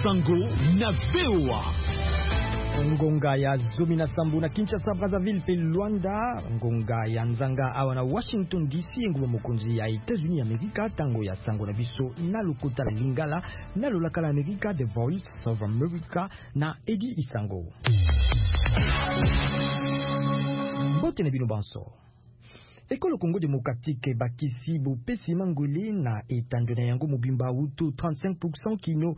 Sango na VOA. Ngonga ya Zomi na Sambu na Kinshasa, Brazzaville pe Luanda. Ngonga ya Nzanga awa na Washington DC. Nguwa mokonzi ya Etats-Unis Amerika. Tango ya Sango na biso na lokota la Lingala. Na lolaka la Amerika, The Voice of America na Eddie Isango. Mbote na bino banso. École Congo démocratique bakisi bo pesi mangoli na etandona yango mobimba uto 35% kino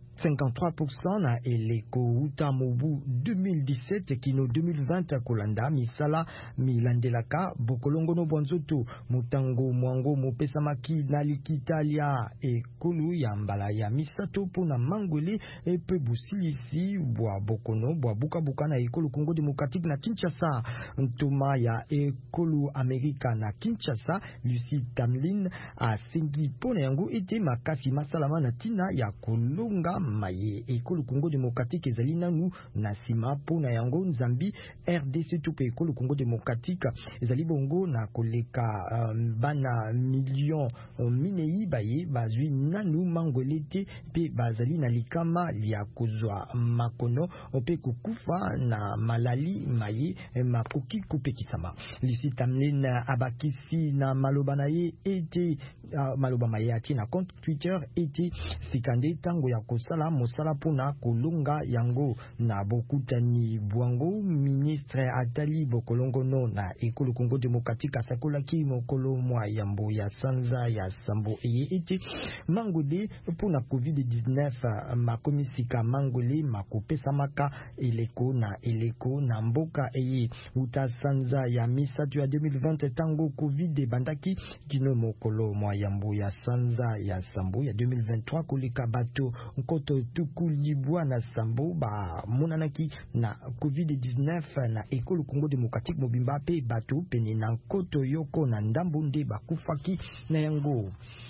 53% na eleko uta mobu 2017 kino 2020 kolanda misala milandelaka bokolongo no bonzoto mutango mwango mopesa maki na likitalia ekolu ya mbala ya misato pona mangoli epe busilisi bwa bokono bwa buka na École Congo démocratique na Kinshasa ntoma ya ekolu Amerika na Kinshasa. Lucie Tamlin a sengi pona yango ete makasi masalama na tina ya kolonga maye École Congo démocratique ezali nanu na sima pona yango Nzambi RDC tupe École Congo démocratique ezali bongo na koleka bana million minei baye bazwi nanu mangolete pe bazali na likama lia kozwa makono ope kukufa na malali maye makoki kupekisama. Lucie Tamlin abakisi na maloba na ye ete maloba maye ati na compte Twitter ete sikande tango ya kosala mosala pona kolonga yango na bokutani bwango. Ministre Atali Bokolongo no na École Congo démocratique asakolaki mokolo mwa yambo ya sanza ya sambo eye ete mangole pona COVID-19 makomisika mangole makopesa maka eleko na mboka eye uta sanza ya misatu ya 2020 tango COVID bandaki kino mokolo mwa yambo ya sanza ya sambo ya 2023 koleka bato nkoto tukulibwa na sambo ba monanaki na COVID-19 na École Congo démocratique mobimba pe bato pene na nkoto yoko na ndambo nde bakufaki na yango.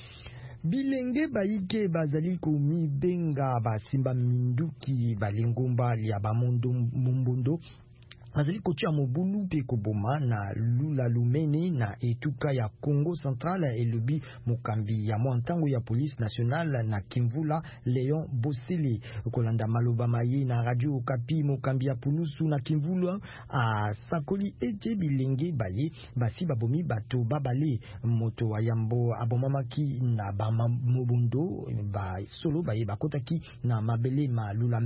Bilenge baike bazali komi benga basimba minduki balengomba lia bamondo mumbondo azali kotia mobulu pe koboma na lula lumene na etuka ya Congo Central elobi mokambi ya mwantango ya police nationale na Kimvula Leon Bosele kolanda maloba maye na Radio Okapi. Mokambi ya punusu na Kimvula a sakoli ete bilenge baye basi babomi bato babale moto wa yambo abomamaki na mobondo ba solo baye bakotaki na mabele ma lula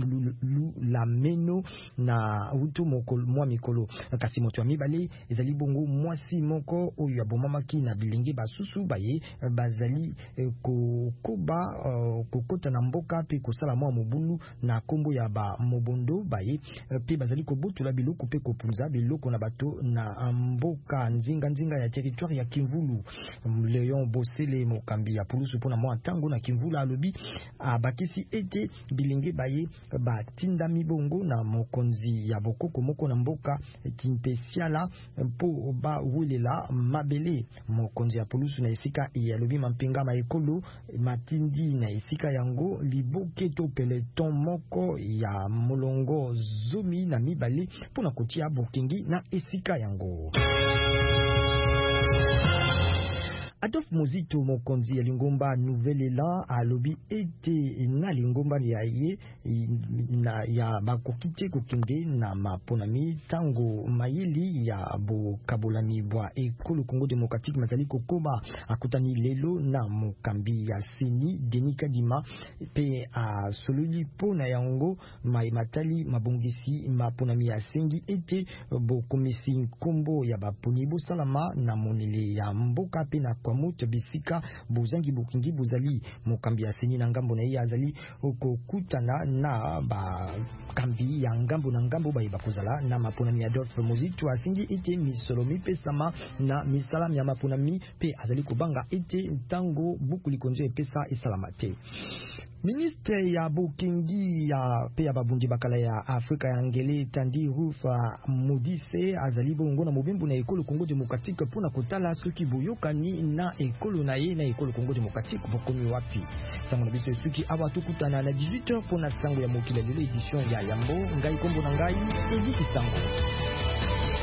meno na utu mwa mikolo kasi moto ya mibale ezali bongo mwasi moko oyo abomamaki na bilenge basusu baye bazali kokoba kokota na mboka pe kosala mwa mobulu na kombo ya ba mobondo baye pe bazali kobotula biloko pe kopunza biloko na bato na mboka nzinga ya territoire ya Kimvulu. Leon Bosele mokambi ya pulusu pona mwa tango na Kimvula alobi abakisi ete bilenge baye batinda mibongo na mokonzi ya bokoko moko na mboka Kimpesiala po ba wulela mabele. Mokonzi ya polusu na esika ya lobi mampenga maekolo matindi na esika yango liboke to peleton moko ya molongo zomi na mibale pona kotia bokengi na esika yango. Adolphe Muzito mokonzi ya lingomba Nouvelle-Élan alobi ete na lingomba ya ye na ya bakokite kokende na maponami tango mayeli ya bokabolani bwa École Congo démocratique mazali kokoba akutani lelo na mokambi ya seni Denis Kadima pe a sololi pona yango matali mabongisi maponami ya sengi ete bokomisi nkombo ya baponi bosalama na monele ya mboka pe na kwa moto bisika bozangi bokingi bozali. Mokambi ya seni na ngambo na ye azali okokutana na ba kambi ya ngambo na ngambo baye bakozala na maponami ya Adolphe Muzito asingi ete misolomi pe sama na misala ya maponami pe azali kobanga ete ntango buku likonzo epesa esalamate. Ministre ya bokengi ya pe ya babundi bakala ya Afrika ya ngele Tandi Rufa Modise azali bongo na mobimbu na École Congo démocratique pona kotala soki boyokani na ekolo na ye na École Congo démocratique bokomi wapi. Sango na biso soki awa tukutana na 18h pona sango ya mokila lelo edition ya Yambo ngai kombo na ngai Eddie Isango.